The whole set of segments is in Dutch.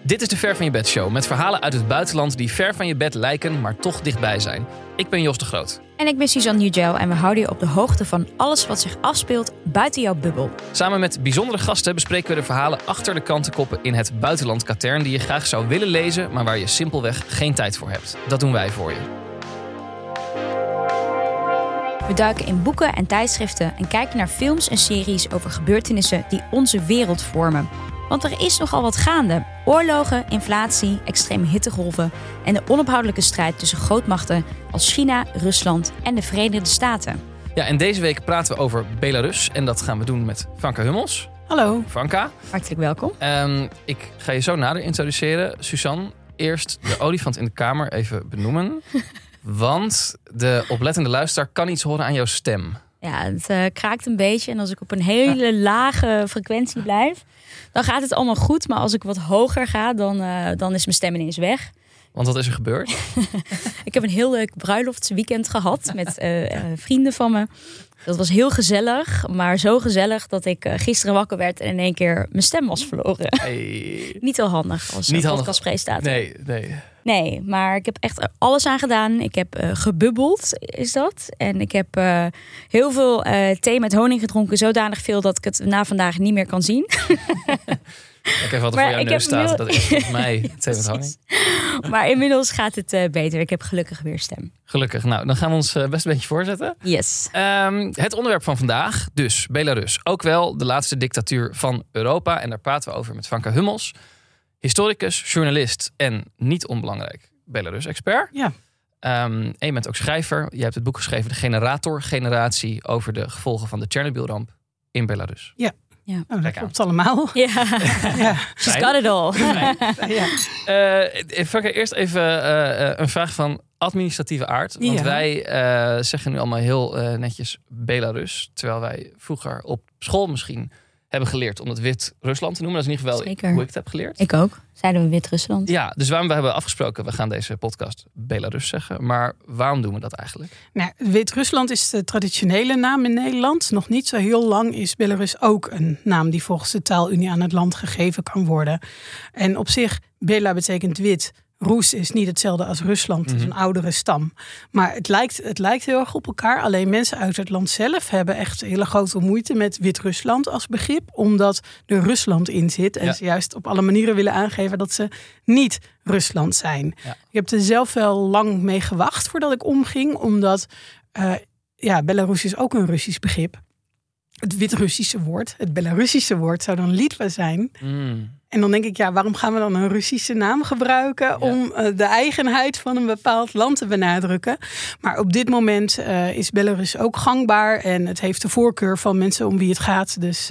Dit is de Ver van je bed show met verhalen uit het buitenland die ver van je bed lijken, maar toch dichtbij zijn. Ik ben Jos de Groot. En ik ben Suzanne Nugel en we houden je op de hoogte van alles wat zich afspeelt buiten jouw bubbel. Samen met bijzondere gasten bespreken we de verhalen achter de krantenkoppen in het buitenland katern die je graag zou willen lezen, maar waar je simpelweg geen tijd voor hebt. Dat doen wij voor je. We duiken in boeken en tijdschriften en kijken naar films en series over gebeurtenissen die onze wereld vormen. Want er is nogal wat gaande. Oorlogen, inflatie, extreme hittegolven en de onophoudelijke strijd tussen grootmachten als China, Rusland en de Verenigde Staten. Ja, en deze week praten we over Belarus en dat gaan we doen met Vanka Hummels. Hallo. Vanka. Hartelijk welkom. Ik ga je zo nader introduceren. Suzanne, eerst de olifant in de kamer even benoemen. Want de oplettende luisteraar kan iets horen aan jouw stem. Ja, het kraakt een beetje en als ik op een hele lage frequentie blijf, dan gaat het allemaal goed. Maar als ik wat hoger ga, dan is mijn stem ineens weg. Want wat is er gebeurd? Ik heb een heel leuk bruiloftsweekend gehad met vrienden van me. Dat was heel gezellig, maar zo gezellig dat ik gisteren wakker werd en in één keer mijn stem was verloren. Hey. Niet heel handig als podcastpresentator. Nee, maar ik heb echt alles aan gedaan. Ik heb gebubbeld, is dat. En ik heb heel veel thee met honing gedronken. Zodanig veel dat ik het na vandaag niet meer kan zien. Kijk even wat er voor jouw neus staat. Dat is volgens mij thee met honing. Maar inmiddels gaat het beter. Ik heb gelukkig weer stem. Gelukkig. Nou, dan gaan we ons best een beetje voorzetten. Yes. Het onderwerp van vandaag, dus Belarus. Ook wel de laatste dictatuur van Europa. En daar praten we over met Vanka Hummels. Historicus, journalist en niet onbelangrijk Belarus-expert. Ja. En je bent ook schrijver. Je hebt het boek geschreven De Generator-generatie over de gevolgen van de Tsjernobyl-ramp in Belarus. Ja. Ja. Oh, dat klopt allemaal. Ja. Ja. She's got it all. Ja. Vanka, eerst even een vraag van administratieve aard. Want wij zeggen nu allemaal heel netjes Belarus. Terwijl wij vroeger op school misschien hebben geleerd om het Wit-Rusland te noemen. Dat is in ieder geval hoe ik het heb geleerd. Ik ook. Zeiden we Wit-Rusland. Ja, dus we hebben afgesproken, we gaan deze podcast Belarus zeggen. Maar waarom doen we dat eigenlijk? Nou, Wit-Rusland is de traditionele naam in Nederland. Nog niet zo heel lang is Belarus ook een naam die volgens de taalunie aan het land gegeven kan worden. En op zich, Bela betekent wit. Roes is niet hetzelfde als Rusland, het is een oudere stam. Maar het lijkt heel erg op elkaar. Alleen mensen uit het land zelf hebben echt hele grote moeite met Wit-Rusland als begrip. Omdat er Rusland in zit. En ze juist op alle manieren willen aangeven dat ze niet Rusland zijn. Ja. Ik heb er zelf wel lang mee gewacht voordat ik omging. Omdat Belarus is ook een Russisch begrip. Het Wit-Russische woord, het Belarussische woord zou dan Litva zijn. En dan denk ik, waarom gaan we dan een Russische naam gebruiken om de eigenheid van een bepaald land te benadrukken? Maar op dit moment is Belarus ook gangbaar en het heeft de voorkeur van mensen om wie het gaat. Dus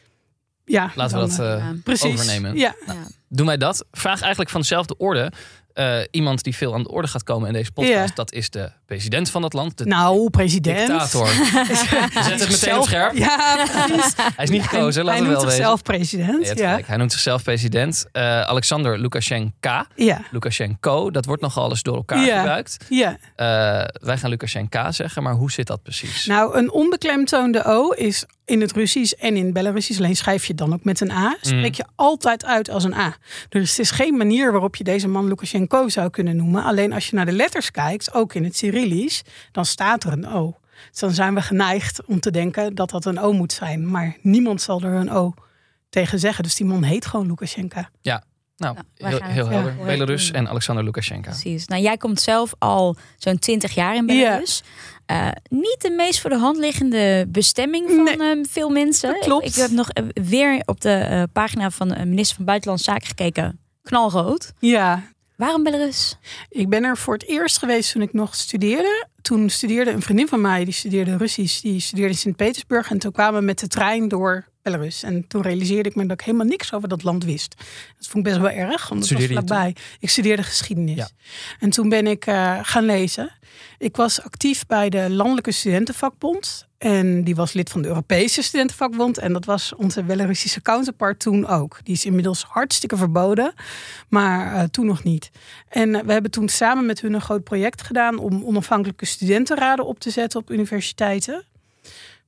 laten we dat overnemen. Ja. Doen wij dat? Vraag eigenlijk van dezelfde orde. Iemand die veel aan de orde gaat komen in deze podcast, dat is de president van dat land. President. Dictator. Zet het meteen op scherp. Ja, precies. Hij is niet gekozen, laten we wel weten. Hij noemt zichzelf president. Hij noemt zichzelf president. Alexander Lukashenko. Ja. Lukashenko, dat wordt nogal eens door elkaar gebruikt. Ja. Wij gaan Lukashenko zeggen, maar hoe zit dat precies? Nou, een onbeklemtoonde O is in het Russisch en in Belarusisch, alleen schrijf je dan ook met een A, spreek je altijd uit als een A. Dus het is geen manier waarop je deze man Lukashenko zou kunnen noemen. Alleen als je naar de letters kijkt, ook in het Cyrillisch, dan staat er een O. Dus dan zijn we geneigd om te denken dat dat een O moet zijn. Maar niemand zal er een O tegen zeggen. Dus die man heet gewoon Lukashenko. Ja. Nou, heel helder. Belarus en Alexander Lukashenko. Precies. Nou, jij komt zelf al zo'n 20 jaar in Belarus. Niet de meest voor de hand liggende bestemming van veel mensen. Klopt. Ik heb nog weer op de pagina van de minister van Buitenlandse Zaken gekeken. Knalrood. Ja. Waarom Belarus? Ik ben er voor het eerst geweest toen ik nog studeerde. Toen studeerde een vriendin van mij, die studeerde Russisch. Die studeerde in Sint-Petersburg. En toen kwamen we met de trein door Belarus. En toen realiseerde ik me dat ik helemaal niks over dat land wist. Dat vond ik best wel erg, want het was vlakbij. Ik studeerde geschiedenis. Ja. En toen ben ik gaan lezen. Ik was actief bij de Landelijke Studentenvakbond. En die was lid van de Europese Studentenvakbond. En dat was onze Belarussische counterpart toen ook. Die is inmiddels hartstikke verboden. Maar toen nog niet. En we hebben toen samen met hun een groot project gedaan om onafhankelijke studentenraden op te zetten op universiteiten.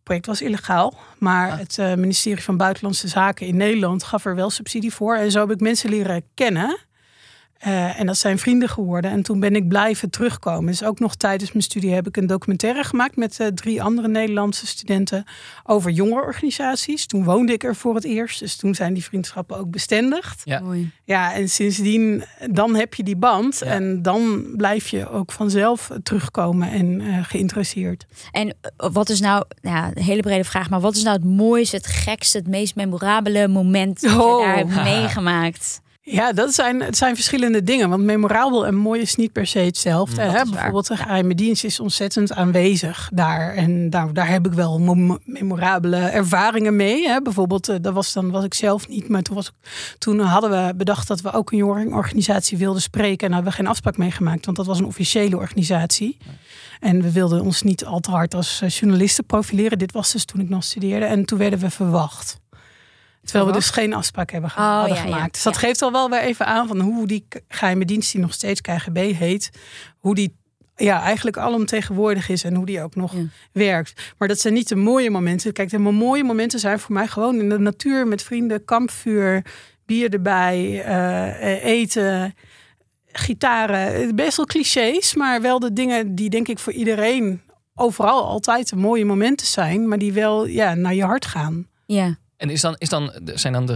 project was illegaal. Maar het ministerie van Buitenlandse Zaken in Nederland gaf er wel subsidie voor. En zo heb ik mensen leren kennen. En dat zijn vrienden geworden. En toen ben ik blijven terugkomen. Dus ook nog tijdens mijn studie heb ik een documentaire gemaakt met 3 andere Nederlandse studenten over jongerenorganisaties. Toen woonde ik er voor het eerst. Dus toen zijn die vriendschappen ook bestendigd. Ja, en sindsdien, dan heb je die band. Ja. En dan blijf je ook vanzelf terugkomen en geïnteresseerd. En wat is nou, een hele brede vraag, maar wat is nou het mooiste, het gekste, het meest memorabele moment dat je daar hebt meegemaakt? Ja, het zijn verschillende dingen. Want memorabel en mooi is niet per se hetzelfde. Hè? Bijvoorbeeld de geheime dienst is ontzettend aanwezig daar. En daar heb ik wel memorabele ervaringen mee. Hè? Bijvoorbeeld, dat was ik zelf niet. Maar toen hadden we bedacht dat we ook een jongerenorganisatie wilden spreken. En daar hebben we geen afspraak mee gemaakt. Want dat was een officiële organisatie. En we wilden ons niet al te hard als journalisten profileren. Dit was dus toen ik nog studeerde. En toen werden we verwacht. Terwijl we dus geen afspraak hadden gemaakt. Ja. Dus dat geeft al wel weer even aan van hoe die geheime dienst, die nog steeds KGB heet, hoe die eigenlijk alomtegenwoordig is en hoe die ook nog werkt. Maar dat zijn niet de mooie momenten. Kijk, de mooie momenten zijn voor mij gewoon in de natuur met vrienden, kampvuur, bier erbij, eten, gitaren. Best wel clichés, maar wel de dingen die denk ik voor iedereen overal altijd de mooie momenten zijn, maar die wel naar je hart gaan. Ja. En zijn dan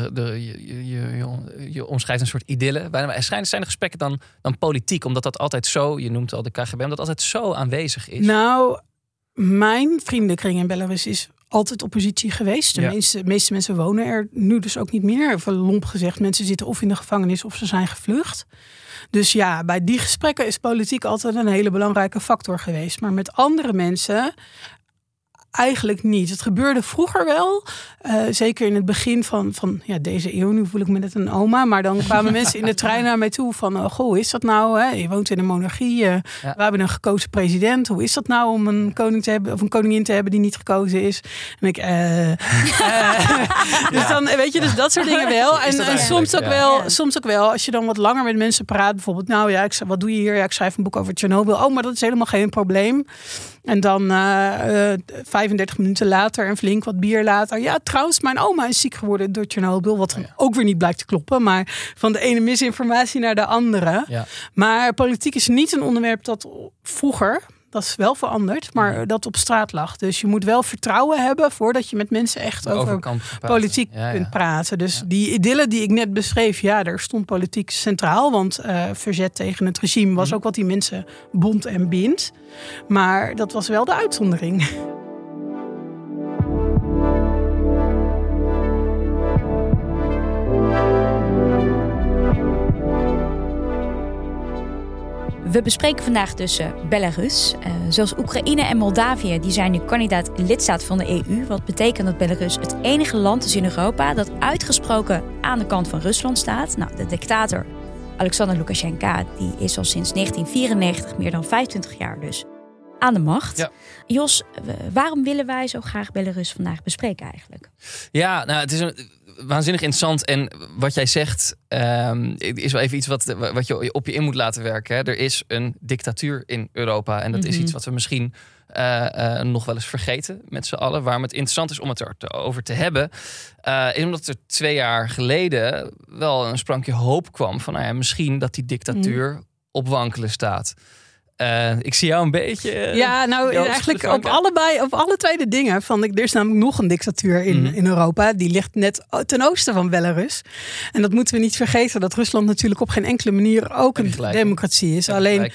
je omschrijft een soort idylle. Zijn de gesprekken dan politiek? Omdat dat altijd zo, je noemt al de KGB, omdat dat altijd zo aanwezig is. Nou, mijn vriendenkring in Belarus is altijd oppositie geweest. De meeste mensen wonen er nu dus ook niet meer. Even lomp gezegd, mensen zitten of in de gevangenis of ze zijn gevlucht. Dus bij die gesprekken is politiek altijd een hele belangrijke factor geweest. Maar met andere mensen eigenlijk niet. Het gebeurde vroeger wel. Zeker in het begin van deze eeuw. Nu voel ik me net een oma. Maar dan kwamen mensen in de trein naar mij toe van, hoe is dat nou? Hè? Je woont in een monarchie. We hebben een gekozen president. Hoe is dat nou om een koning te hebben of een koningin te hebben die niet gekozen is? En ik, dus dan weet je, dus dat soort dingen wel. En soms ook wel, als je dan wat langer met mensen praat, bijvoorbeeld, wat doe je hier? Ik schrijf een boek over Tsjernobyl. Oh, maar dat is helemaal geen probleem. En dan 35 minuten later en flink wat bier later. Ja, trouwens, mijn oma is ziek geworden door Tsjernobyl. Wat ook weer niet blijkt te kloppen. Maar van de ene misinformatie naar de andere. Ja. Maar politiek is niet een onderwerp dat vroeger, dat is wel veranderd, maar dat op straat lag. Dus je moet wel vertrouwen hebben voordat je met mensen echt over politiek kunt praten. Dus die idylle die ik net beschreef, daar stond politiek centraal. Want verzet tegen het regime was ook wat die mensen bond en bindt. Maar dat was wel de uitzondering. We bespreken vandaag dus Belarus. Zoals Oekraïne en Moldavië, die zijn nu kandidaat lidstaat van de EU. Wat betekent dat Belarus het enige land is in Europa dat uitgesproken aan de kant van Rusland staat. Nou, de dictator Alexander Lukasjenko, die is al sinds 1994 meer dan 25 jaar dus aan de macht. Ja. Jos, waarom willen wij zo graag Belarus vandaag bespreken eigenlijk? Ja, het is waanzinnig interessant. En wat jij zegt is wel even iets wat je op je in moet laten werken. Hè. Er is een dictatuur in Europa. En dat is iets wat we misschien nog wel eens vergeten met z'n allen. Waarom het interessant is om het erover te hebben, is omdat er 2 jaar geleden wel een sprankje hoop kwam van misschien dat die dictatuur op wankelen staat. Ik zie jou een beetje. Eigenlijk op alle 2 de dingen. Er is namelijk nog een dictatuur in Europa. Die ligt net ten oosten van Belarus. En dat moeten we niet vergeten. Dat Rusland natuurlijk op geen enkele manier ook een democratie is. Alleen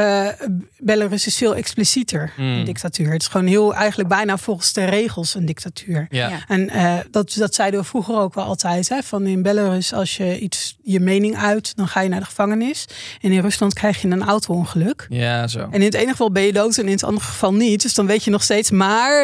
Belarus is veel explicieter een dictatuur. Het is gewoon eigenlijk bijna volgens de regels een dictatuur. Ja. En dat zeiden we vroeger ook wel altijd. Hè, van in Belarus, als je je mening uit, dan ga je naar de gevangenis. En in Rusland krijg je een auto-ongeluk. Ja, zo. En in het ene geval ben je dood en in het andere geval niet. Dus dan weet je nog steeds. Maar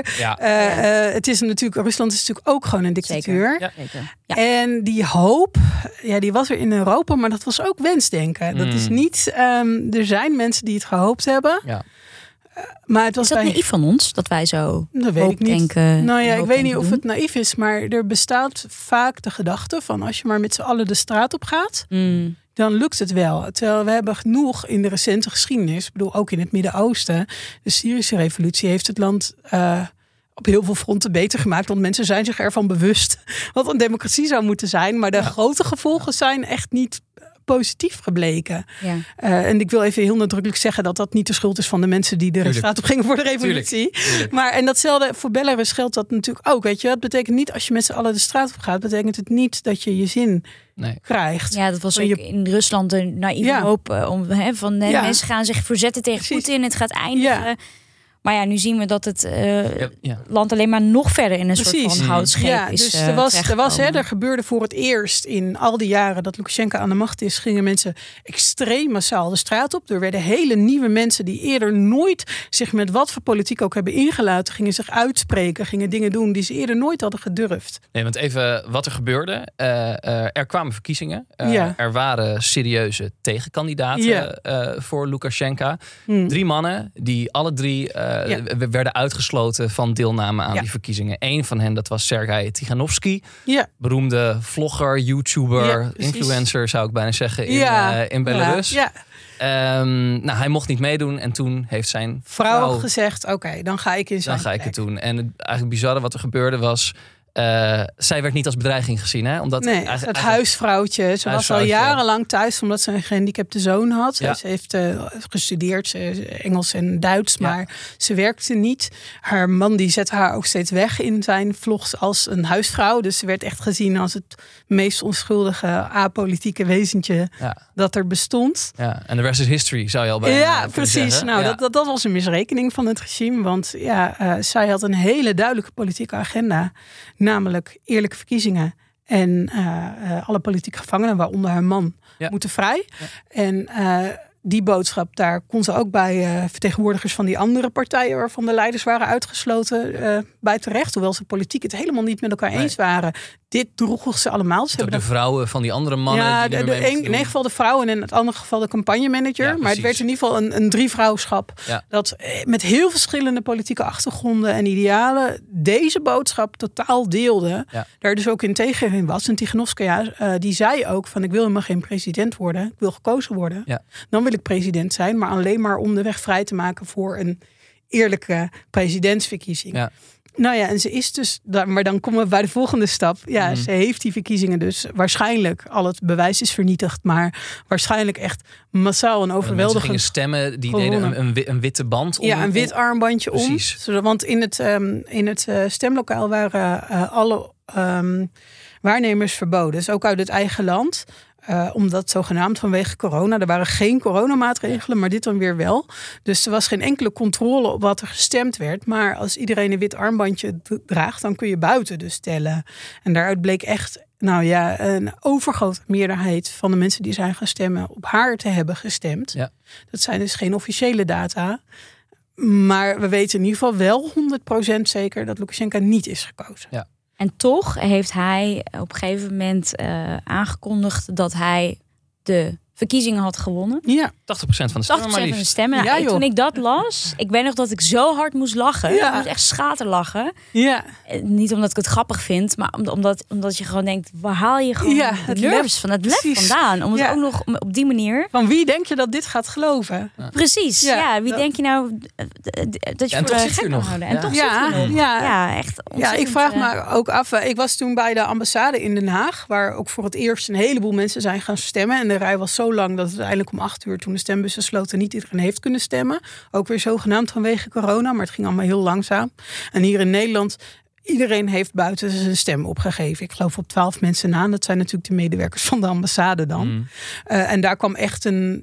het is natuurlijk, Rusland is natuurlijk ook gewoon een dictatuur. Zeker. Ja. En die hoop, die was er in Europa, maar dat was ook wensdenken. Dat is niet. Er zijn mensen die het gehoopt hebben. Ja. Maar het was naïef van ons dat wij zo denken? Nou ja, ik weet niet of het naïef is, maar er bestaat vaak de gedachte van als je maar met z'n allen de straat op gaat, dan lukt het wel. Terwijl we hebben genoeg in de recente geschiedenis, ik bedoel ook in het Midden-Oosten, de Syrische revolutie heeft het land op heel veel fronten beter gemaakt. Want mensen zijn zich ervan bewust wat een democratie zou moeten zijn. Maar de grote gevolgen zijn echt niet positief gebleken. Ja. En ik wil even heel nadrukkelijk zeggen dat niet de schuld is van de mensen die de straat op gingen voor de revolutie. Tuurlijk. Maar en datzelfde voor Belarus geldt dat natuurlijk ook. Weet je, het betekent niet als je met z'n allen de straat op gaat, betekent het niet dat je je zin krijgt. Ja, dat was ook in Rusland een naïeve hoop mensen gaan zich verzetten tegen Poetin. Het gaat eindigen. Ja. Maar ja, nu zien we dat het land alleen maar nog verder in een soort van houtscheep is. Dus er gebeurde voor het eerst in al die jaren dat Lukasjenko aan de macht is, gingen mensen extreem massaal de straat op. Er werden hele nieuwe mensen die eerder nooit zich met wat voor politiek ook hebben ingelaten, gingen zich uitspreken, gingen dingen doen die ze eerder nooit hadden gedurfd. Nee, want even wat er gebeurde. Er kwamen verkiezingen. Er waren serieuze tegenkandidaten voor Lukasjenko. 3 mannen die alle 3 werden uitgesloten van deelname aan die verkiezingen. Eén van hen, dat was Sergej Tiganovsky. Ja. Beroemde vlogger, YouTuber, influencer zou ik bijna zeggen in Belarus. Ja. Hij mocht niet meedoen en toen heeft zijn vrouw gezegd, oké, dan ga ik in zijn Dan ga ik het doen. En het eigenlijk bizarre wat er gebeurde was, zij werd niet als bedreiging gezien. Hè? Omdat het huisvrouwtje. Ze was al jarenlang thuis omdat ze een gehandicapte zoon had. Ja. Ze heeft gestudeerd, Engels en Duits, maar ze werkte niet. Haar man die zette haar ook steeds weg in zijn vlogs als een huisvrouw. Dus ze werd echt gezien als het meest onschuldige apolitieke wezentje dat er bestond. Ja, en de rest is history, zou je al bijna precies. Zeggen. Nou, dat was een misrekening van het regime. Want zij had een hele duidelijke politieke agenda. Namelijk eerlijke verkiezingen. En alle politieke gevangenen, waaronder haar man, moeten vrij. Ja. En die boodschap, daar kon ze ook bij vertegenwoordigers van die andere partijen, waarvan de leiders waren uitgesloten, bij terecht. Hoewel ze politiek het helemaal niet met elkaar eens waren. Dit droegen ze allemaal. Ze hebben de vrouwen van die andere mannen. In één geval de vrouwen en in het andere geval de campagnemanager. Ja, maar het werd in ieder geval een drievrouwschap. Ja. Dat met heel verschillende politieke achtergronden en idealen deze boodschap totaal deelde. Ja. Daar dus ook in tegen was. En Tiganovskaya die zei ook van ik wil helemaal geen president worden. Ik wil gekozen worden. Ja. Dan wil ik president zijn. Maar alleen maar om de weg vrij te maken voor een eerlijke presidentsverkiezing. Ja. Nou ja, en ze is dus, maar dan komen we bij de volgende stap. Ja, ze heeft die verkiezingen dus waarschijnlijk, al het bewijs is vernietigd, maar waarschijnlijk echt massaal en overweldigend. Mensen gingen stemmen, die deden een witte band om. Ja, een wit armbandje precies. om. Want in het stemlokaal waren alle waarnemers verboden. Dus ook uit het eigen land. Omdat zogenaamd vanwege corona. Er waren geen coronamaatregelen, maar dit dan weer wel. Dus er was geen enkele controle op wat er gestemd werd. Maar als iedereen een wit armbandje draagt, dan kun je buiten dus tellen. En daaruit bleek echt een overgrote meerderheid van de mensen die zijn gaan stemmen op haar te hebben gestemd. Ja. Dat zijn dus geen officiële data. Maar we weten in ieder geval wel 100% zeker dat Lukasjenko niet is gekozen. Ja. En toch heeft hij op een gegeven moment aangekondigd dat hij de verkiezingen had gewonnen. Ja, 80% van de stemmen. 80% van de stemmen. Nou, toen ik dat las, ik weet nog dat ik zo hard moest lachen. Ja. Ik moest echt schaterlachen. Ja. Niet omdat ik het grappig vind, maar omdat je gewoon denkt, waar haal je gewoon het lef vandaan? Om het ook nog op die manier. Van wie denk je dat dit gaat geloven? Ja. Precies. Ja, wie denk je nou dat je voor de gek kan houden? En toch zit je nog. Ja, echt. Ja, ik vraag me ook af. Ik was toen bij de ambassade in Den Haag, waar ook voor het eerst een heleboel mensen zijn gaan stemmen. En de rij was zo lang dat het uiteindelijk om 8 uur, toen de stembussen sloten, niet iedereen heeft kunnen stemmen. Ook weer zogenaamd vanwege corona, maar het ging allemaal heel langzaam. En hier in Nederland, iedereen heeft buiten zijn stem opgegeven. Ik geloof op 12 mensen na. Dat zijn natuurlijk de medewerkers van de ambassade dan. En daar kwam echt een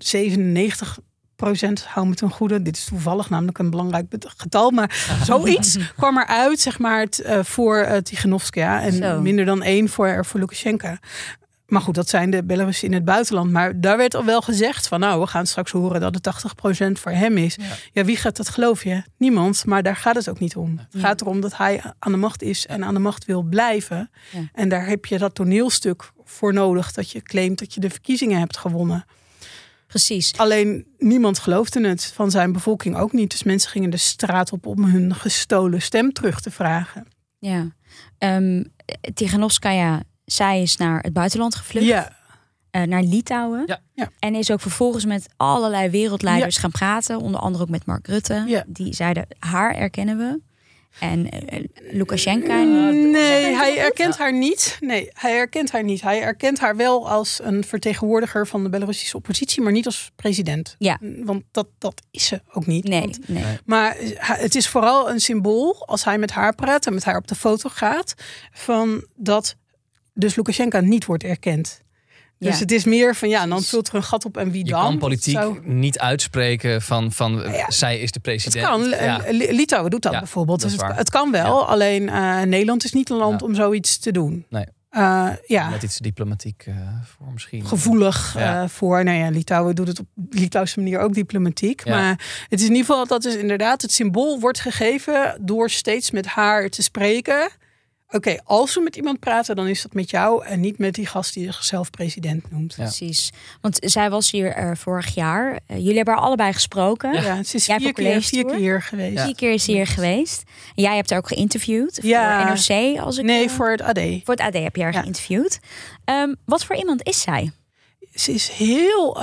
97%, hou me ten goede. Dit is toevallig namelijk een belangrijk getal. Maar zoiets kwam eruit, zeg maar, voor Tiganovskaya. En minder dan 1 voor Lukasjenko. Maar goed, dat zijn de Belarussen in het buitenland. Maar daar werd al wel gezegd van, we gaan straks horen dat het 80% voor hem is. Ja, wie gaat dat geloven? Niemand, maar daar gaat het ook niet om. Het gaat erom dat hij aan de macht is en aan de macht wil blijven. Ja. En daar heb je dat toneelstuk voor nodig, dat je claimt dat je de verkiezingen hebt gewonnen. Precies. Alleen niemand geloofde het, van zijn bevolking ook niet. Dus mensen gingen de straat op om hun gestolen stem terug te vragen. Ja, Tiganovskaya, zij is naar het buitenland gevlucht. Ja. Naar Litouwen. Ja. En is ook vervolgens met allerlei wereldleiders gaan praten. Onder andere ook met Mark Rutte. Ja. Die zeiden, haar erkennen we. En Lukasjenko? Nee, hij erkent haar niet. Nee, hij erkent haar niet. Hij erkent haar wel als een vertegenwoordiger van de Belarussische oppositie, maar niet als president. Ja. Want dat is ze ook niet. Nee. Maar het is vooral een symbool als hij met haar praat en met haar op de foto gaat, van dat dus Lukasjenko niet wordt erkend. Dus het is meer van dan vult er een gat op en wie dan? Je kan politiek niet uitspreken van zij is de president. Het kan. Litouwen doet dat bijvoorbeeld. Dus het kan wel. Ja. Alleen Nederland is niet een land om zoiets te doen. Nee. Net iets diplomatiek voor misschien. Gevoelig voor. Litouwen doet het op Litouwse manier ook diplomatiek. Ja. Maar het is in ieder geval dat is inderdaad het symbool wordt gegeven door steeds met haar te spreken. Oké, als we met iemand praten, dan is dat met jou en niet met die gast die zichzelf president noemt. Ja. Precies. Want zij was hier vorig jaar. Jullie hebben haar allebei gesproken. Ja, ze is 4 keer geweest. 4 keer is ze hier geweest. En jij hebt haar ook geïnterviewd voor NRC. Voor het AD. Voor het AD heb je haar geïnterviewd. Wat voor iemand is zij? Ze is heel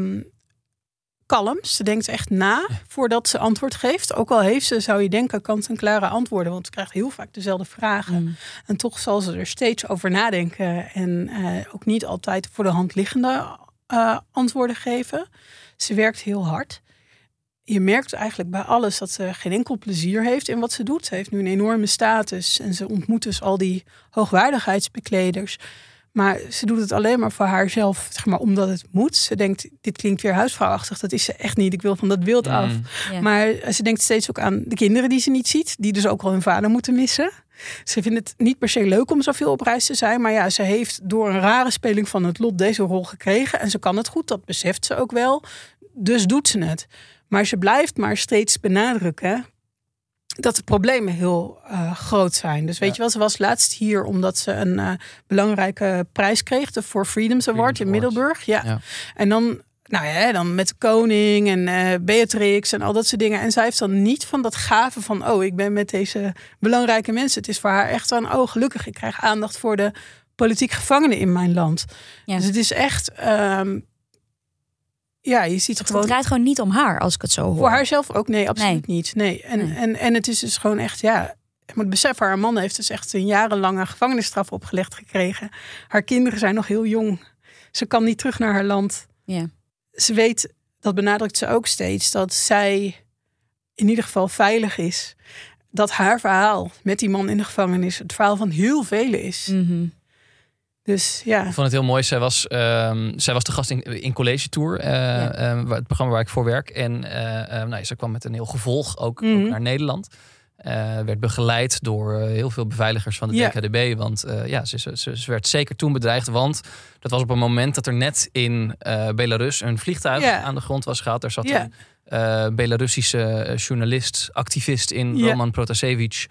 kalm. Ze denkt echt na voordat ze antwoord geeft. Ook al heeft ze, zou je denken, kant-en-klare antwoorden. Want ze krijgt heel vaak dezelfde vragen. En toch zal ze er steeds over nadenken. En ook niet altijd voor de hand liggende antwoorden geven. Ze werkt heel hard. Je merkt eigenlijk bij alles dat ze geen enkel plezier heeft in wat ze doet. Ze heeft nu een enorme status. En ze ontmoet dus al die hoogwaardigheidsbekleders. Maar ze doet het alleen maar voor haarzelf, omdat het moet. Ze denkt, dit klinkt weer huisvrouwachtig. Dat is ze echt niet. Ik wil van dat beeld af. Ja. Maar ze denkt steeds ook aan de kinderen die ze niet ziet. Die dus ook wel hun vader moeten missen. Ze vindt het niet per se leuk om zoveel op reis te zijn. Maar ze heeft door een rare speling van het lot deze rol gekregen. En ze kan het goed, dat beseft ze ook wel. Dus doet ze het. Maar ze blijft maar steeds benadrukken dat de problemen heel groot zijn. Dus weet je wel, ze was laatst hier omdat ze een belangrijke prijs kreeg. De For Freedoms Award in Middelburg. Ja. En dan, dan met de koning en Beatrix en al dat soort dingen. En zij heeft dan niet van dat gave van, ik ben met deze belangrijke mensen. Het is voor haar echt van, gelukkig, ik krijg aandacht voor de politiek gevangenen in mijn land. Ja. Dus het is echt je ziet het gewoon. Het draait gewoon niet om haar, als ik het zo hoor. Voor haarzelf ook? Nee, absoluut niet. Nee. En het is dus gewoon echt, je moet beseffen, haar man heeft dus echt een jarenlange gevangenisstraf opgelegd gekregen. Haar kinderen zijn nog heel jong. Ze kan niet terug naar haar land. Ja. Ze weet, dat benadrukt ze ook steeds, dat zij in ieder geval veilig is. Dat haar verhaal met die man in de gevangenis het verhaal van heel velen is. Mm-hmm. Dus ja. Ik vond het heel mooi. Zij was de gast in College Tour. Het programma waar ik voor werk. En ze kwam met een heel gevolg ook naar Nederland. Werd begeleid door heel veel beveiligers van de DKDB. Want ze werd zeker toen bedreigd. Want dat was op een moment dat er net in Belarus een vliegtuig aan de grond was gehaald. Daar zat een Belarussische journalist, activist in, Roman Protasevich.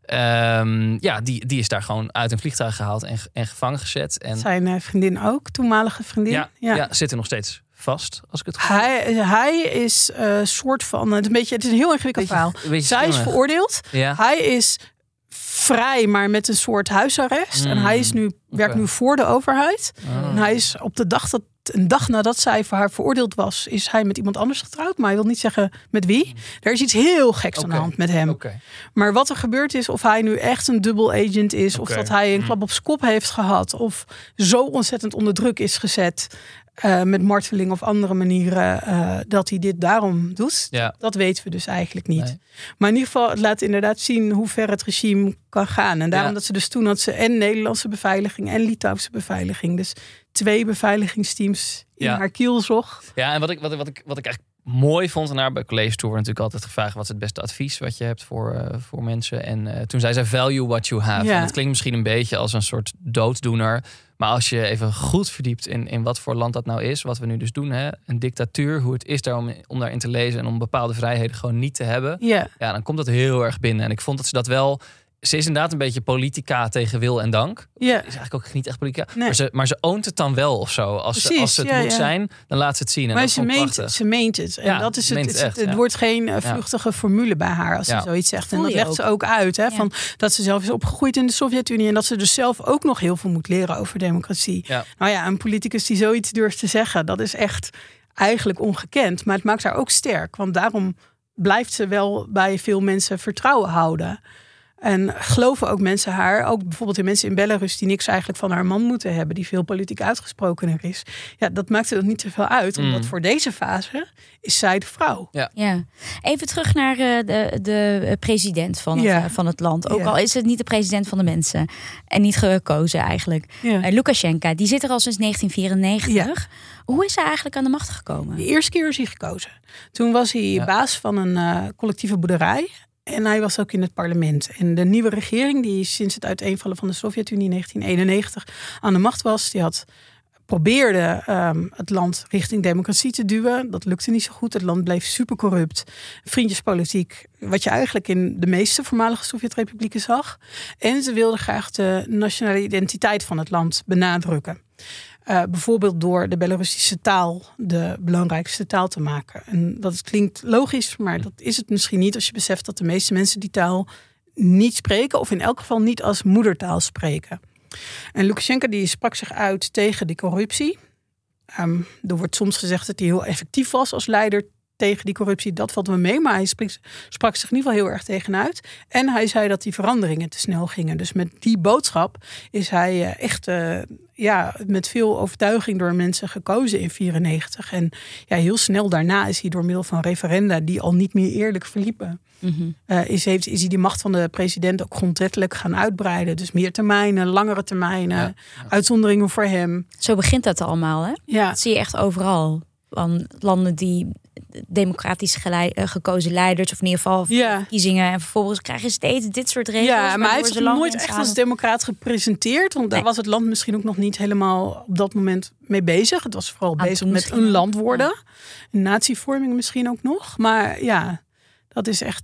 Die is daar gewoon uit een vliegtuig gehaald en gevangen gezet. En zijn vriendin ook, toenmalige vriendin. Ja, zit er nog steeds vast, als ik het goed heb. Hij is soort van, het is een heel ingewikkeld verhaal. Zij is veroordeeld. Ja. Hij is vrij, maar met een soort huisarrest. En hij is werkt nu voor de overheid. En hij is op de dag een dag nadat zij voor haar veroordeeld was, is hij met iemand anders getrouwd. Maar hij wil niet zeggen met wie. Er is iets heel geks aan de hand met hem. Maar wat er gebeurd is, of hij nu echt een dubbel agent is, of dat hij een klap op zijn kop heeft gehad, of zo ontzettend onder druk is gezet met marteling of andere manieren, dat hij dit daarom doet. Dat weten we dus eigenlijk niet. Nee. Maar in ieder geval, het laat inderdaad zien hoe ver het regime kan gaan. En daarom dat ze dus toen had ze en Nederlandse beveiliging en Litouwse beveiliging. Dus 2 beveiligingsteams in haar kielzog. Ja, en wat ik eigenlijk mooi vond, en bij College Tour wordt natuurlijk altijd gevraagd, wat is het beste advies wat je hebt voor mensen. En toen zei zij, value what you have. En dat klinkt misschien een beetje als een soort dooddoener. Maar als je even goed verdiept in wat voor land dat nou is, wat we nu dus doen, een dictatuur, hoe het is daar om daarin te lezen en om bepaalde vrijheden gewoon niet te hebben. Ja, dan komt dat heel erg binnen. En ik vond dat ze dat wel. Ze is inderdaad een beetje politica tegen wil en dank. Ja. Is eigenlijk ook niet echt politica. Nee. Maar ze oont het dan wel of zo. Als het moet zijn, dan laat ze het zien. En maar dat ze meent het. En dat is het wordt geen vluchtige formule bij haar als ze zoiets zegt. En dat legt ze ook uit. Van, dat ze zelf is opgegroeid in de Sovjet-Unie. En dat ze dus zelf ook nog heel veel moet leren over democratie. Ja. Nou ja, een politicus die zoiets durft te zeggen, dat is echt eigenlijk ongekend. Maar het maakt haar ook sterk. Want daarom blijft ze wel bij veel mensen vertrouwen houden. En geloven ook mensen haar, ook bijvoorbeeld de mensen in Belarus die niks eigenlijk van haar man moeten hebben, die veel politiek uitgesprokener is. Ja, dat maakte er niet zoveel uit, omdat voor deze fase is zij de vrouw. Ja. Even terug naar de president van het land. Ook al is het niet de president van de mensen en niet gekozen eigenlijk. Lukasjenko, die zit er al sinds 1994. Ja. Hoe is hij eigenlijk aan de macht gekomen? De eerste keer is hij gekozen. Toen was hij baas van een collectieve boerderij. En hij was ook in het parlement. En de nieuwe regering, die sinds het uiteenvallen van de Sovjet-Unie in 1991 aan de macht was, die probeerde het land richting democratie te duwen. Dat lukte niet zo goed. Het land bleef super corrupt. Vriendjespolitiek, wat je eigenlijk in de meeste voormalige Sovjet-republieken zag. En ze wilden graag de nationale identiteit van het land benadrukken. Bijvoorbeeld door de Belarussische taal de belangrijkste taal te maken. En dat klinkt logisch, maar dat is het misschien niet als je beseft dat de meeste mensen die taal niet spreken, of in elk geval niet als moedertaal spreken. En Lukasjenko die sprak zich uit tegen die corruptie. Er wordt soms gezegd dat hij heel effectief was als leider tegen die corruptie. Dat valt me mee, maar hij sprak zich in ieder geval heel erg tegenuit. En hij zei dat die veranderingen te snel gingen. Dus met die boodschap is hij echt met veel overtuiging door mensen gekozen in 1994. En heel snel daarna is hij door middel van referenda die al niet meer eerlijk verliepen. Is hij die macht van de president ook grondwettelijk gaan uitbreiden. Dus meer termijnen, langere termijnen, uitzonderingen voor hem. Zo begint dat allemaal, hè? Ja. Dat zie je echt overal. Van landen die democratisch gekozen leiders, of in ieder geval verkiezingen. En vervolgens krijg je steeds dit soort regels. Ja, maar hij heeft zich nooit echt als democraat gepresenteerd. Want daar was het land misschien ook nog niet helemaal op dat moment mee bezig. Het was vooral bezig met een land worden. Ja. Een natievorming misschien ook nog. Maar dat is echt...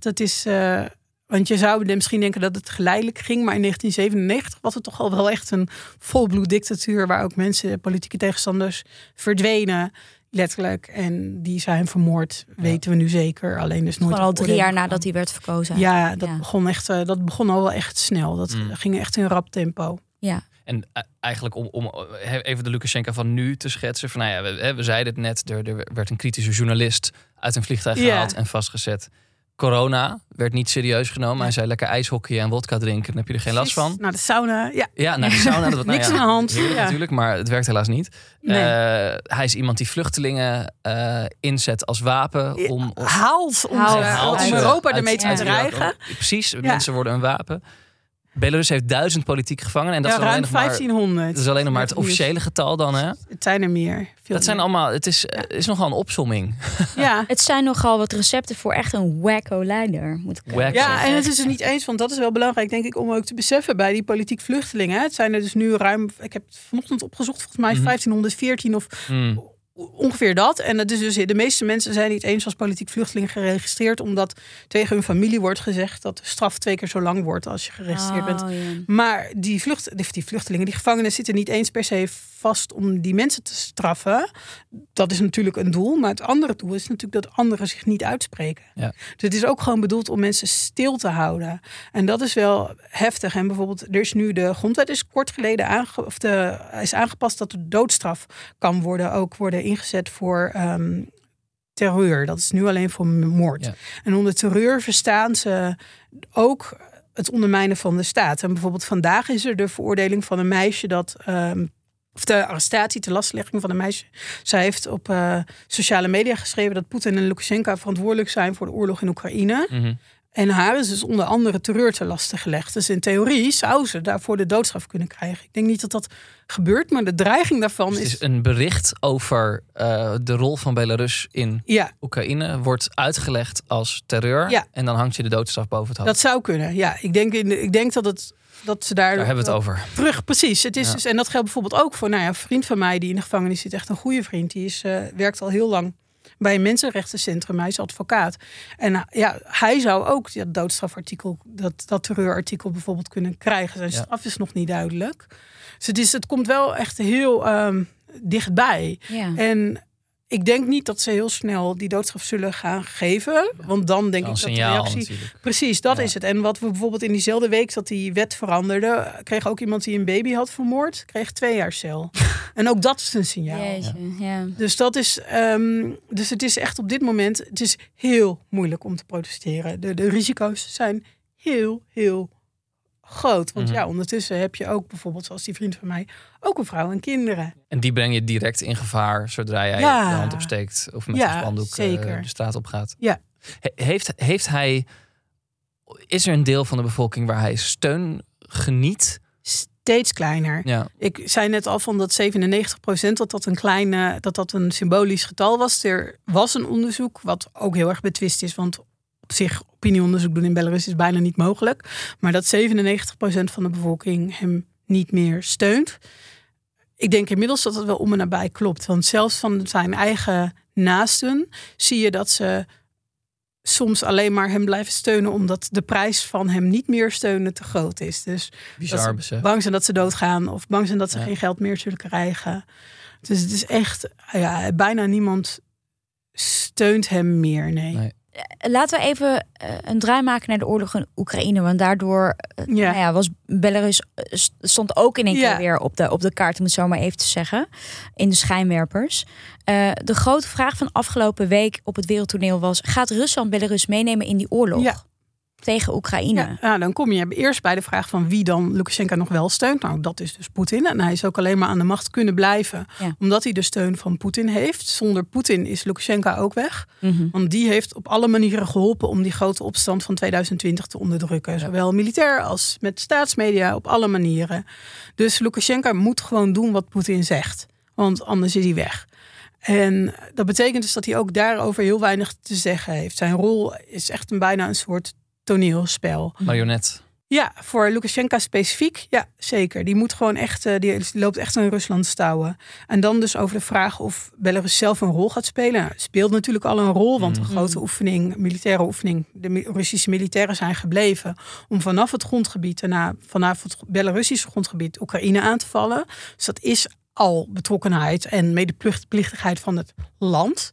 want je zou misschien denken dat het geleidelijk ging. Maar in 1997 was het toch al wel echt een volbloed dictatuur, waar ook mensen, politieke tegenstanders, verdwenen. Letterlijk. En die zijn vermoord, weten we nu zeker. Alleen dus nooit al 3 jaar nadat hij werd verkozen. Ja, dat begon al wel echt snel. Dat ging echt in rap tempo. Ja. En eigenlijk om even de Lukasjenko van nu te schetsen. Van, we zeiden het net, er werd een kritische journalist uit een vliegtuig gehaald en vastgezet. Corona werd niet serieus genomen. Hij zei lekker ijshockeyen en wodka drinken. Dan heb je er geen last van. Naar de sauna. Ja, naar de sauna. Dat, niks aan de hand. Natuurlijk, maar het werkt helaas niet. Nee. Hij is iemand die vluchtelingen inzet als wapen. Haalt om Europa ermee te bedreigen. Precies, mensen worden een wapen. Belarus heeft 1000 politieke gevangenen. En dat is ruim 1500. Dat is alleen nog maar het officiële getal dan, hè? Het zijn er meer. Zijn allemaal. Het is nogal een opsomming. Ja. Het zijn nogal wat recepten voor echt een wacko leider. En het is er niet eens, want dat is wel belangrijk, denk ik, om ook te beseffen bij die politiek vluchtelingen. Het zijn er dus nu ruim, ik heb het vanochtend opgezocht, volgens mij 1514 of ongeveer dat. En dat is dus, de meeste mensen zijn niet eens als politiek vluchteling geregistreerd, omdat tegen hun familie wordt gezegd dat de straf 2 keer zo lang wordt als je geregistreerd bent. Ja. Maar die vluchtelingen, die gevangenen zitten niet eens per se vast om die mensen te straffen. Dat is natuurlijk een doel, maar het andere doel is natuurlijk dat anderen zich niet uitspreken. Ja. Dus het is ook gewoon bedoeld om mensen stil te houden. En dat is wel heftig. En bijvoorbeeld, er is nu de grondwet is kort geleden is aangepast dat de doodstraf kan worden ingezet voor terreur. Dat is nu alleen voor moord. Ja. En onder terreur verstaan ze ook het ondermijnen van de staat. En bijvoorbeeld vandaag is er de veroordeling van een meisje dat of de arrestatie, de lastlegging van een meisje. Zij heeft op sociale media geschreven dat Poetin en Lukasjenko verantwoordelijk zijn voor de oorlog in Oekraïne. Mm-hmm. En haar is dus onder andere terreur te lasten gelegd. Dus in theorie zou ze daarvoor de doodstraf kunnen krijgen. Ik denk niet dat dat gebeurt, maar de dreiging daarvan dus is een bericht over de rol van Belarus in Oekraïne wordt uitgelegd als terreur. Ja. En dan hangt je de doodstraf boven het hoofd. Dat zou kunnen, ja. Ik denk dat ze daar hebben we het over. Terug, precies. Het is dus, en dat geldt bijvoorbeeld ook voor een vriend van mij die in de gevangenis zit. Echt een goede vriend. Die werkt al heel lang bij een mensenrechtencentrum. Hij is advocaat. En hij zou ook dat doodstrafartikel, dat terreurartikel bijvoorbeeld kunnen krijgen. Zijn straf is nog niet duidelijk. Dus het komt wel echt heel dichtbij. Ja. En ik denk niet dat ze heel snel die doodstraf zullen gaan geven. Want dan denk ik dat de reactie... Natuurlijk. Precies, dat is het. En wat we bijvoorbeeld in diezelfde week dat die wet veranderde, kreeg ook iemand die een baby had vermoord, kreeg 2 jaar cel. En ook dat is een signaal. Ja. Dus dat is... dus het is echt op dit moment, het is heel moeilijk om te protesteren. De risico's zijn heel, heel groot. Want ondertussen heb je ook bijvoorbeeld, zoals die vriend van mij, ook een vrouw en kinderen. En die breng je direct in gevaar zodra jij de hand opsteekt of met een spandoek de straat op gaat. Ja. Is er een deel van de bevolking waar hij steun geniet? Steeds kleiner. Ja. Ik zei net al van dat 97% dat een symbolisch getal was. Er was een onderzoek wat ook heel erg betwist is, want op zich opinieonderzoek doen in Belarus is bijna niet mogelijk. Maar dat 97% van de bevolking hem niet meer steunt. Ik denk inmiddels dat het wel om en nabij klopt. Want zelfs van zijn eigen naasten zie je dat ze soms alleen maar hem blijven steunen omdat de prijs van hem niet meer steunen te groot is. Dus bizar besef. Bang zijn dat ze doodgaan of bang zijn dat ze geen geld meer zullen krijgen. Dus het is echt, bijna niemand steunt hem meer. Nee. Laten we even een draai maken naar de oorlog in Oekraïne. Want daardoor was Belarus stond ook in één keer weer op de kaart, om het zo maar even te zeggen. In de schijnwerpers. De grote vraag van afgelopen week op het wereldtoneel was: gaat Rusland Belarus meenemen in die oorlog tegen Oekraïne? Ja, dan kom je eerst bij de vraag van wie dan Lukasjenko nog wel steunt. Nou, dat is dus Poetin. En hij is ook alleen maar aan de macht kunnen blijven omdat hij de steun van Poetin heeft. Zonder Poetin is Lukasjenko ook weg. Mm-hmm. Want die heeft op alle manieren geholpen om die grote opstand van 2020 te onderdrukken. Ja. Zowel militair als met staatsmedia, op alle manieren. Dus Lukasjenko moet gewoon doen wat Poetin zegt. Want anders is hij weg. En dat betekent dus dat hij ook daarover heel weinig te zeggen heeft. Zijn rol is echt bijna een soort toneelspel. Marionet. Ja, voor Lukasjenko specifiek, ja, zeker. Die moet gewoon echt, die loopt echt in Rusland stouwen. En dan dus over de vraag of Belarus zelf een rol gaat spelen. Nou, speelt natuurlijk al een rol, want een grote militaire oefening, de Russische militairen zijn gebleven om vanaf het grondgebied, vanaf het Belarussische grondgebied, Oekraïne aan te vallen. Dus dat is al betrokkenheid en medeplichtigheid van het land.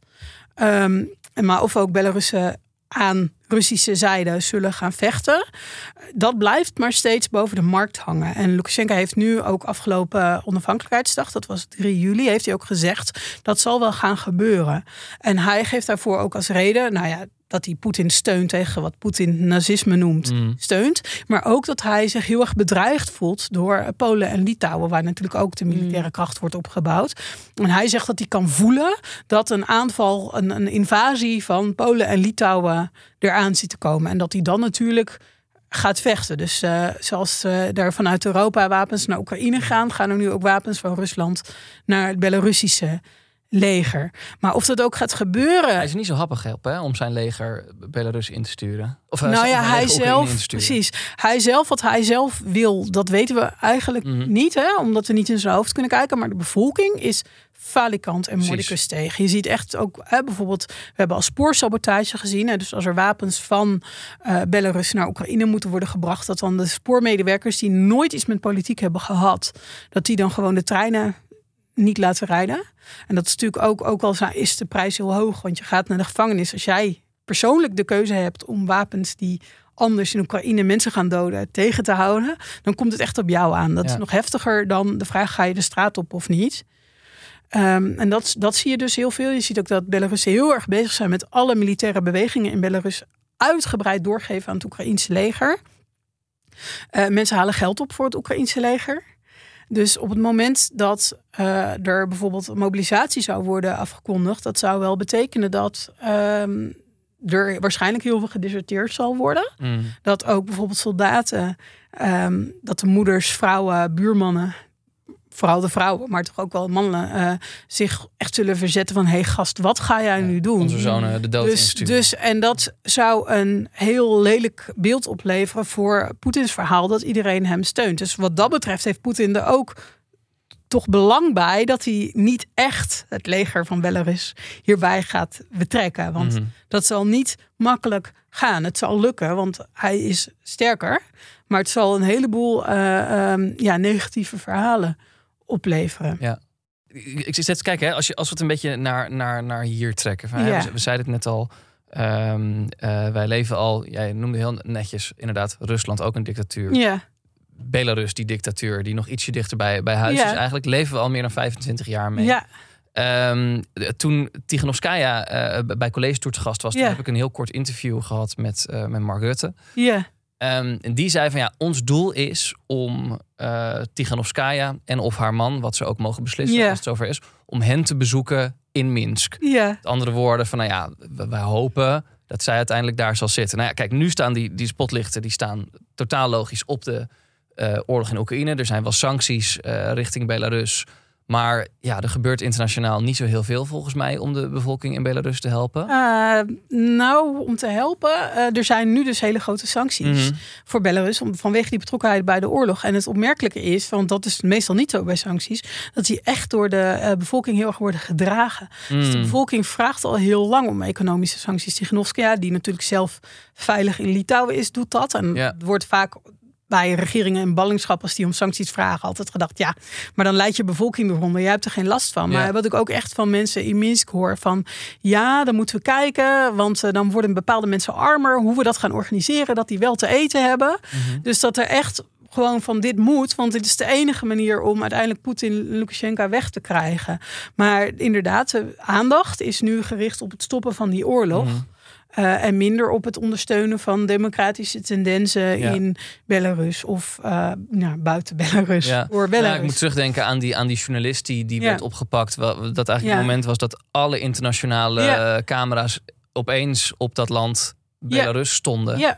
Maar of ook Belarussen aan Russische zijde zullen gaan vechten, dat blijft maar steeds boven de markt hangen. En Lukasjenko heeft nu ook afgelopen onafhankelijkheidsdag, dat was 3 juli, heeft hij ook gezegd dat zal wel gaan gebeuren. En hij geeft daarvoor ook als reden, dat hij Poetin steunt tegen wat Poetin nazisme noemt, steunt. Maar ook dat hij zich heel erg bedreigd voelt door Polen en Litouwen, waar natuurlijk ook de militaire kracht wordt opgebouwd. En hij zegt dat hij kan voelen dat een aanval, een invasie van Polen en Litouwen eraan zit te komen. En dat hij dan natuurlijk gaat vechten. Dus zoals er vanuit Europa wapens naar Oekraïne gaan er nu ook wapens van Rusland naar het Belarussische leger. Maar of dat ook gaat gebeuren. Hij is niet zo happig om zijn leger Belarus in te sturen. Of hij zelf, precies. Wat hij zelf wil, dat weten we eigenlijk niet, omdat we niet in zijn hoofd kunnen kijken. Maar de bevolking is falikant en mordicus tegen. Je ziet echt ook, bijvoorbeeld, we hebben al spoorsabotage gezien. Dus als er wapens van Belarus naar Oekraïne moeten worden gebracht, dat dan de spoormedewerkers die nooit iets met politiek hebben gehad, dat die dan gewoon de treinen niet laten rijden. En dat is natuurlijk ook al is de prijs heel hoog, want je gaat naar de gevangenis. Als jij persoonlijk de keuze hebt om wapens die anders in Oekraïne mensen gaan doden tegen te houden, dan komt het echt op jou aan. Dat is nog heftiger dan de vraag: ga je de straat op of niet? En dat zie je dus heel veel. Je ziet ook dat Belarussen heel erg bezig zijn met alle militaire bewegingen in Belarus uitgebreid doorgeven aan het Oekraïense leger. Mensen halen geld op voor het Oekraïense leger. Dus op het moment dat er bijvoorbeeld een mobilisatie zou worden afgekondigd, dat zou wel betekenen dat er waarschijnlijk heel veel gedeserteerd zal worden. Dat ook bijvoorbeeld soldaten, dat de moeders, vrouwen, buurmannen, vooral de vrouwen, maar toch ook wel mannen, zich echt zullen verzetten van: hey gast, wat ga jij nu doen? Onze zonen de dood insturen. En dat zou een heel lelijk beeld opleveren voor Poetins verhaal dat iedereen hem steunt. Dus wat dat betreft heeft Poetin er ook toch belang bij dat hij niet echt het leger van Belarus hierbij gaat betrekken. Want dat zal niet makkelijk gaan. Het zal lukken, want hij is sterker. Maar het zal een heleboel negatieve verhalen opleveren. Ja. Ik zit te kijken, als we het een beetje naar hier trekken. We zeiden het net al. Wij leven al, jij noemde heel netjes inderdaad Rusland ook een dictatuur. Ja. Belarus, die dictatuur, die nog ietsje dichter bij huis is. Eigenlijk leven we al meer dan 25 jaar mee. Ja. Toen Tiganovskaya bij College Tour te gast was, toen heb ik een heel kort interview gehad met Mark Rutte. Ja. En die zei van ons doel is om Tiganovskaya en of haar man, wat ze ook mogen beslissen als het zover is, om hen te bezoeken in Minsk. Met andere woorden van wij hopen dat zij uiteindelijk daar zal zitten. Kijk, nu staan die spotlichten, die staan totaal logisch op de oorlog in Oekraïne. Er zijn wel sancties richting Belarus. Maar er gebeurt internationaal niet zo heel veel volgens mij om de bevolking in Belarus te helpen. Om te helpen. Er zijn nu dus hele grote sancties voor Belarus vanwege die betrokkenheid bij de oorlog. En het opmerkelijke is, want dat is meestal niet zo bij sancties, dat die echt door de bevolking heel erg worden gedragen. Dus de bevolking vraagt al heel lang om economische sancties. Tiganovskaya, die natuurlijk zelf veilig in Litouwen is, doet dat. En het wordt vaak bij regeringen en ballingschap, als die om sancties vragen, altijd gedacht, maar dan leidt je bevolking eronder. Jij hebt er geen last van. Maar wat ik ook echt van mensen in Minsk hoor, van dan moeten we kijken, want dan worden bepaalde mensen armer. Hoe we dat gaan organiseren, dat die wel te eten hebben. Dus dat er echt gewoon van dit moet, want dit is de enige manier om uiteindelijk Poetin en Lukasjenko weg te krijgen. Maar inderdaad, de aandacht is nu gericht op het stoppen van die oorlog. En minder op het ondersteunen van democratische tendensen in Belarus of buiten Belarus. Voor Belarus. Ik moet terugdenken aan die journalist die werd opgepakt. Dat eigenlijk het moment was dat alle internationale camera's opeens op dat land Belarus stonden.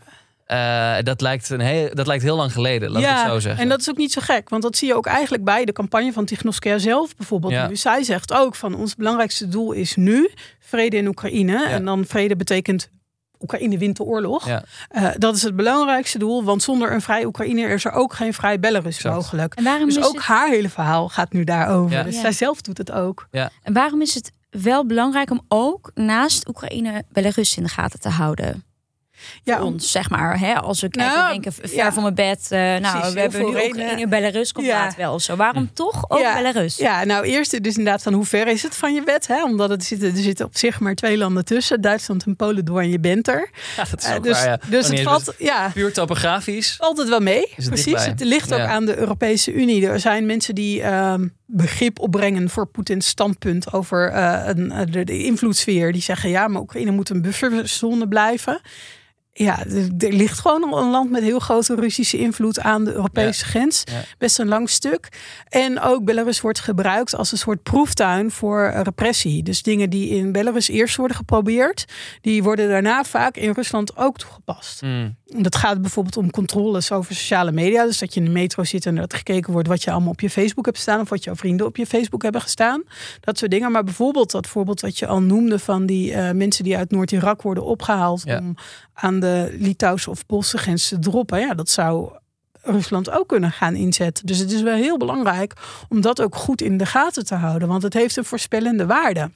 Dat lijkt heel lang geleden, laat ik het zo zeggen. En dat is ook niet zo gek, want dat zie je ook eigenlijk bij de campagne van Tiganovskaya zelf bijvoorbeeld. Nu. Zij zegt ook van ons belangrijkste doel is nu vrede in Oekraïne. En dan vrede betekent Oekraïne wint de oorlog. Dat is het belangrijkste doel, want zonder een vrij Oekraïne is er ook geen vrij Belarus mogelijk. En dus ook haar hele verhaal gaat nu daarover. Dus zij zelf doet het ook. En waarom is het wel belangrijk om ook naast Oekraïne Belarus in de gaten te houden? Voor ons, zeg maar. Als we kijken, denken ver van mijn bed. We hebben nu Oekraïne, Belarus, komt laat wel zo. Waarom toch ook Belarus? Eerst dus inderdaad van hoe ver is het van je bed? Omdat er zitten op zich maar 2 landen tussen. Duitsland en Polen door en je bent er. Dat is ook waar, Dus het valt... Puur topografisch. Valt het wel mee. Precies. Het ligt ook aan de Europese Unie. Er zijn mensen die begrip opbrengen voor Poetins standpunt over de invloedssfeer. Die zeggen, maar Oekraïne moet een bufferzone blijven. Er ligt gewoon een land met heel grote Russische invloed aan de Europese grens. Best een lang stuk. En ook Belarus wordt gebruikt als een soort proeftuin voor repressie. Dus dingen die in Belarus eerst worden geprobeerd, die worden daarna vaak in Rusland ook toegepast. Dat gaat bijvoorbeeld om controles over sociale media. Dus dat je in de metro zit en dat gekeken wordt wat je allemaal op je Facebook hebt staan of wat jouw vrienden op je Facebook hebben gestaan. Dat soort dingen. Maar bijvoorbeeld dat voorbeeld wat je al noemde van die mensen die uit Noord-Irak worden opgehaald om aan de Litouwse of Poolse grens te droppen. Dat zou Rusland ook kunnen gaan inzetten. Dus het is wel heel belangrijk om dat ook goed in de gaten te houden. Want het heeft een voorspellende waarde.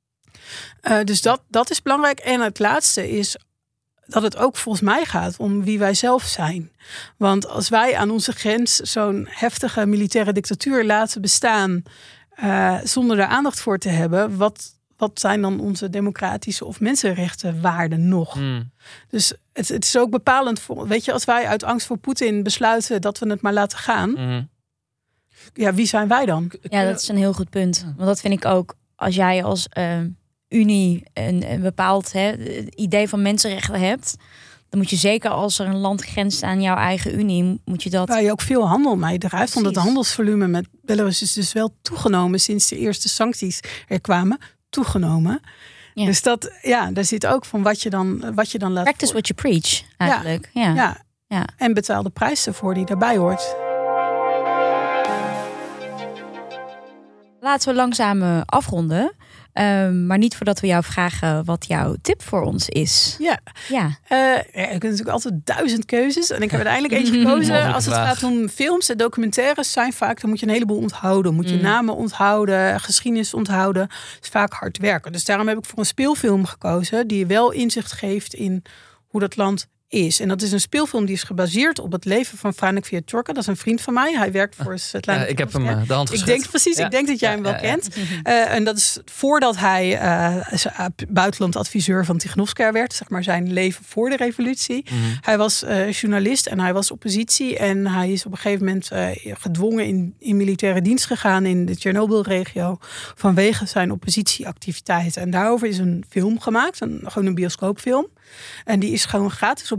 Dus dat is belangrijk. En het laatste is dat het ook volgens mij gaat om wie wij zelf zijn. Want als wij aan onze grens zo'n heftige militaire dictatuur laten bestaan zonder er aandacht voor te hebben, wat zijn dan onze democratische of mensenrechtenwaarden nog? Dus het is ook bepalend voor, als wij uit angst voor Poetin besluiten dat we het maar laten gaan. Wie zijn wij dan? Ja, dat is een heel goed punt. Want dat vind ik ook, als jij als Unie een bepaald idee van mensenrechten hebt, dan moet je zeker als er een land grenst aan jouw eigen Unie, moet je dat... Waar je ook veel handel mee drijft. Want het handelsvolume met Belarus is dus wel toegenomen sinds de eerste sancties er kwamen. Toegenomen. Dus daar zit ook van wat je dan laat... Practice what you preach, eigenlijk. Ja. En betaal de prijs ervoor die daarbij hoort. Laten we langzaam afronden. Maar niet voordat we jou vragen wat jouw tip voor ons is. Je kunt natuurlijk altijd 1000 keuzes. En ik heb uiteindelijk eentje gekozen. Als het gaat om films en documentaires zijn vaak, dan moet je een heleboel onthouden. Moet je namen onthouden, geschiedenis onthouden. Dat is vaak hard werken. Dus daarom heb ik voor een speelfilm gekozen die wel inzicht geeft in hoe dat land is. En dat is een speelfilm die is gebaseerd op het leven van Franek Vietorka. Dat is een vriend van mij. Hij werkt voor Svetlana. Ik heb hem de hand geschud. Ik denk dat jij hem wel kent. En dat is voordat hij buitenlandadviseur van Tiganovskaya werd. Zeg maar zijn leven voor de revolutie. Hij was journalist en hij was oppositie. En hij is op een gegeven moment gedwongen in militaire dienst gegaan in de Tsjernobyl-regio vanwege zijn oppositieactiviteiten. En daarover is een film gemaakt. Gewoon een bioscoopfilm. En die is gewoon gratis op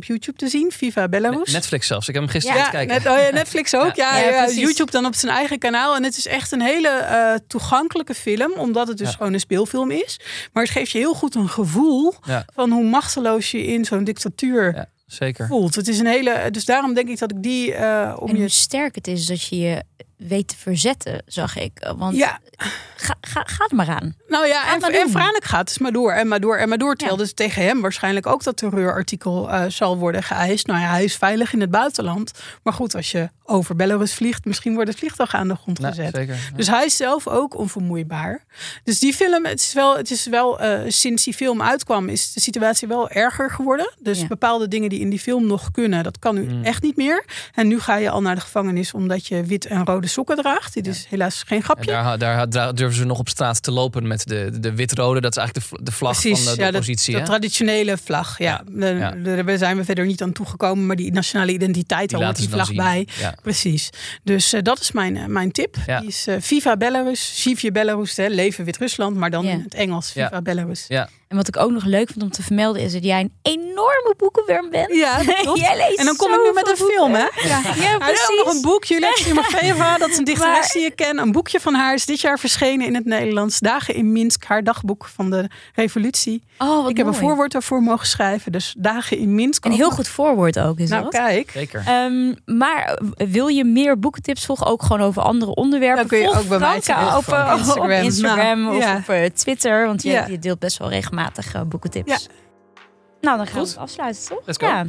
op YouTube te zien. Viva Belarus. Netflix zelfs. Ik heb hem gisteren gekeken. Netflix ook. YouTube dan op zijn eigen kanaal. En het is echt een hele toegankelijke film. Omdat het dus gewoon een speelfilm is. Maar het geeft je heel goed een gevoel van hoe machteloos je in zo'n dictatuur zeker voelt. Het is een hele. Dus daarom denk ik dat ik die. Hoe sterk het is dat je je weet te verzetten, zag ik. Want ga er maar aan. Nou ja, en Franek gaat dus maar door en maar door en maar door. Terwijl dus tegen hem waarschijnlijk ook dat terreurartikel zal worden geëist. Nou ja, hij is veilig in het buitenland. Maar goed, als je over Belarus vliegt, misschien wordt het vliegtuig aan de grond gezet. Zeker, Dus hij is zelf ook onvermoeibaar. Dus die film, het is wel sinds die film uitkwam, is de situatie wel erger geworden. Dus bepaalde dingen die in die film nog kunnen, dat kan nu echt niet meer. En nu ga je al naar de gevangenis omdat je wit en rode sokken draagt. Dit is helaas geen grapje. Daar durven ze nog op straat te lopen met de wit-rode. Dat is eigenlijk de vlag van de oppositie. De traditionele vlag. Daar zijn we verder niet aan toegekomen. Maar die nationale identiteit, daar hoort die vlag bij. Ja. Precies. Dus dat is mijn tip. Ja. Die is Viva Belarus. Živje Belarus. Leven Wit-Rusland. Maar dan in het Engels. Viva Belarus. Ja. En wat ik ook nog leuk vind om te vermelden is dat jij een enorme boekenworm bent. Ja, jij leest en dan kom ik nu met een film, hè? Ja, precies. Ook nog een boek. Juliette Timofeeva, dat is een dichteres die je ken. Een boekje van haar is dit jaar verschenen in het Nederlands. Dagen in Minsk, haar dagboek van de revolutie. Ik heb een voorwoord daarvoor mogen schrijven. Dus Dagen in Minsk. Een heel goed voorwoord ook is dat. Kijk. Zeker. Maar wil je meer boekentips volgen? Ook gewoon over andere onderwerpen? Dan kun je ook bij mij op Instagram of op Twitter. Want je deelt best wel regelmatig boekentips. Ja. Nou, dan gaan we het afsluiten, toch? Let's go. Ja.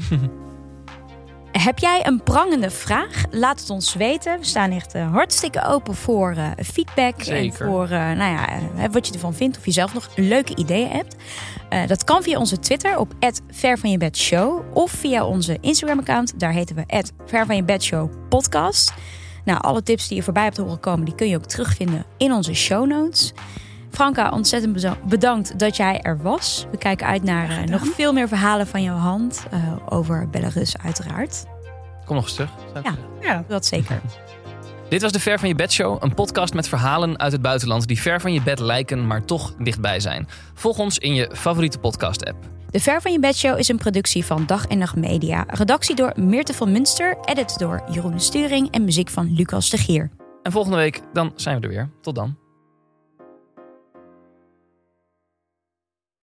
Heb jij een prangende vraag? Laat het ons weten. We staan echt hartstikke open voor feedback. Zeker. En voor wat je ervan vindt. Of je zelf nog leuke ideeën hebt. Dat kan via onze Twitter op @vervanjebedshow. Of via onze Instagram-account. Daar heten we @vervanjebedshow_podcast. Nou, alle tips die je voorbij hebt horen komen, die kun je ook terugvinden in onze show notes. Franka, ontzettend bedankt dat jij er was. We kijken uit naar nog veel meer verhalen van jouw hand. Over Belarus uiteraard. Kom nog eens terug. Ja, dat zeker. Dit was de Ver van je Bed Show. Een podcast met verhalen uit het buitenland die ver van je bed lijken, maar toch dichtbij zijn. Volg ons in je favoriete podcast app. De Ver van je Bed Show is een productie van Dag en Nacht Media. Redactie door Meerte van Munster. Edit door Jeroen de Sturing. En muziek van Lucas de Gier. En volgende week dan zijn we er weer. Tot dan.